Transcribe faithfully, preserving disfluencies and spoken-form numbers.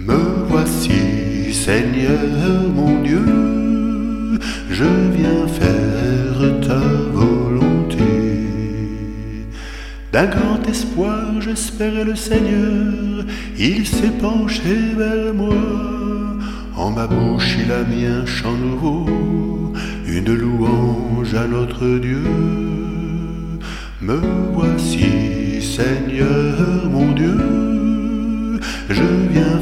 Me voici, Seigneur mon Dieu, je viens faire ta volonté. D'un grand espoir, j'espérais le Seigneur, il s'est penché vers moi. En ma bouche, il a mis un chant nouveau, une louange à notre Dieu. Me voici, Seigneur mon Dieu, je viens